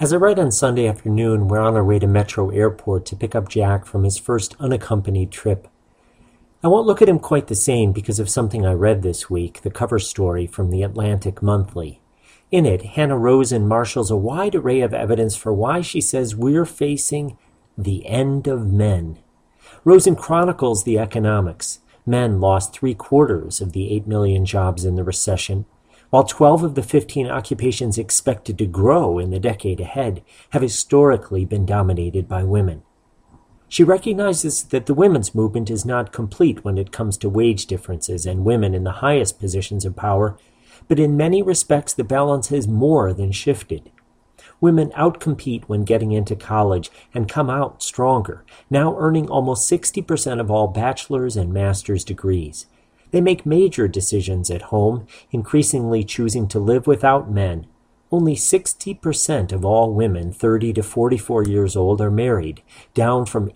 As I write on Sunday afternoon, we're on our way to Metro Airport to pick up Jack from his first unaccompanied trip. I won't look at him quite the same because of something I read this week, the cover story from the Atlantic Monthly. In it, Hannah Rosen marshals a wide array of evidence for why she says we're facing the end of men. Rosen chronicles the economics. Men lost 3/4 of the 8 million jobs in the recession, while 12 of the 15 occupations expected to grow in the decade ahead have historically been dominated by women. She recognizes that the women's movement is not complete when it comes to wage differences and women in the highest positions of power, but in many respects the balance has more than shifted. Women outcompete when getting into college and come out stronger, now earning almost 60% of all bachelor's and master's degrees. They make major decisions at home, increasingly choosing to live without men. Only 60% of all women 30 to 44 years old are married, down from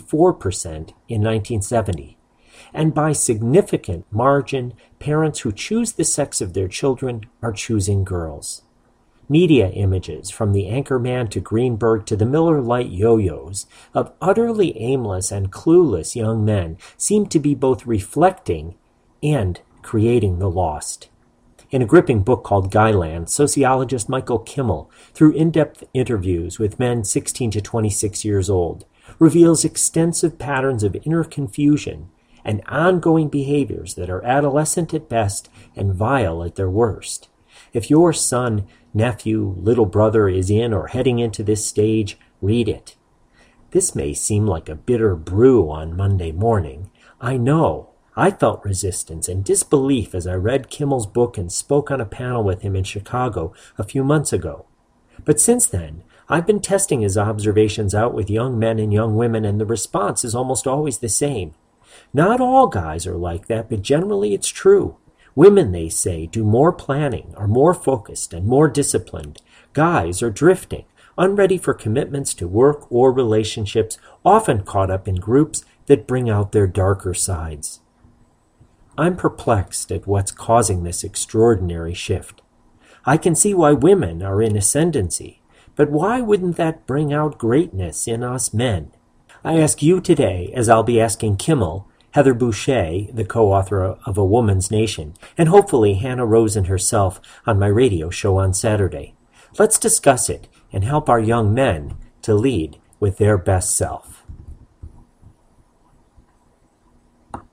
84% in 1970. And by significant margin, parents who choose the sex of their children are choosing girls. Media images, from the Anchorman to Greenberg to the Miller Lite yo-yos, of utterly aimless and clueless young men seem to be both reflecting and creating the lost. In a gripping book called Guyland, sociologist Michael Kimmel, through in-depth interviews with men 16 to 26 years old, reveals extensive patterns of inner confusion and ongoing behaviors that are adolescent at best and vile at their worst. If your son, nephew, little brother is in or heading into this stage, read it. This may seem like a bitter brew on Monday morning. I know. I felt resistance and disbelief as I read Kimmel's book and spoke on a panel with him in Chicago a few months ago. But since then, I've been testing his observations out with young men and young women, and the response is almost always the same. Not all guys are like that, but generally it's true. Women, they say, do more planning, are more focused, and more disciplined. Guys are drifting, unready for commitments to work or relationships, often caught up in groups that bring out their darker sides. I'm perplexed at what's causing this extraordinary shift. I can see why women are in ascendancy, but why wouldn't that bring out greatness in us men? I ask you today, as I'll be asking Kimmel, Heather Boucher, the co-author of A Woman's Nation, and hopefully Hannah Rosen herself on my radio show on Saturday. Let's discuss it and help our young men to lead with their best self.